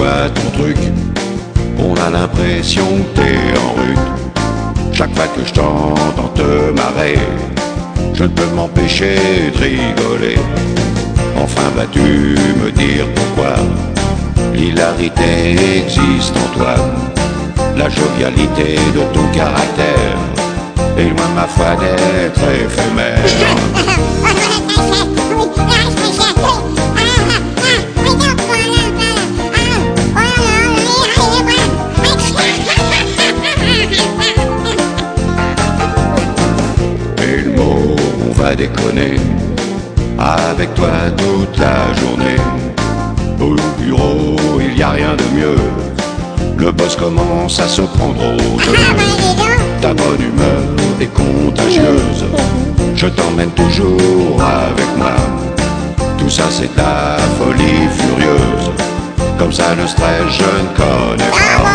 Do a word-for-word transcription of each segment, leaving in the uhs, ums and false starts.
quoi ton truc? On a l'impression que t'es en rut. Chaque fois que je t'entends te marrer, je ne peux m'empêcher de rigoler. Enfin vas-tu me dire pourquoi l'hilarité existe en toi? La jovialité de ton caractère est loin ma foi d'être éphémère. Et le mot on va déconner avec toi toute la journée. Au bureau il y a rien de mieux, le boss commence à se prendre au jeu. Ta bonne humeur est contagieuse, je t'emmène toujours avec moi. Tout ça c'est ta folie furieuse, comme ça le stress je ne connais pas.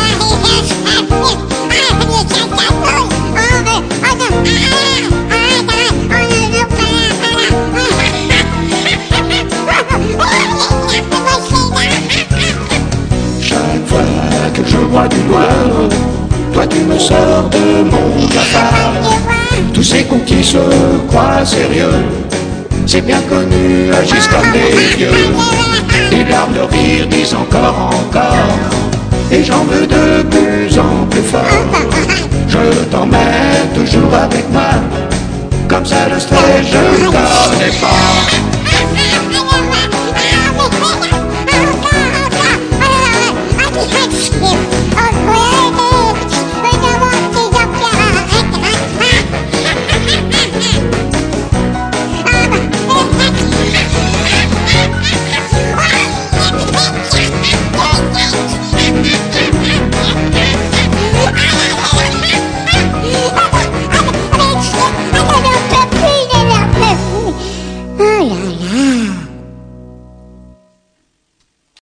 Chaque fois que je vois du noir, toi tu me sors de mon cafard. Tous ces cons qui se croient sérieux, c'est bien connu, agissent comme des vieux. Des larmes de rire disent encore, encore, et j'en veux de plus en plus fort. Je t'emmène toujours avec moi, comme ça le stress je ne connais pas.